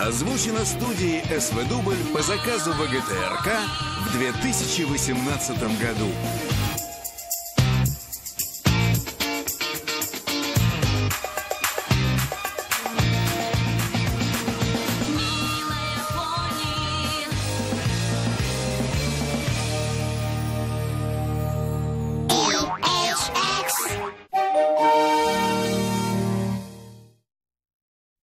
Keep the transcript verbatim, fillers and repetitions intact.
Озвучено студией СВ Дубль по заказу ВГТРК в две тысячи восемнадцатом году.